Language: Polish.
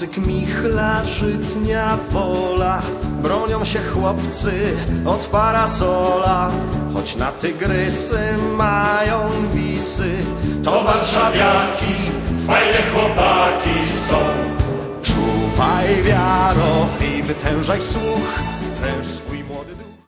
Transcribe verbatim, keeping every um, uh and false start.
Pałacyk Michla, Żytnia, Wola, bronią się chłopcy od parasola. Choć na tygrysy mają wisy, to warszawiaki, fajne chłopaki są. Czuwaj wiaro i wytężaj słuch, pręż swój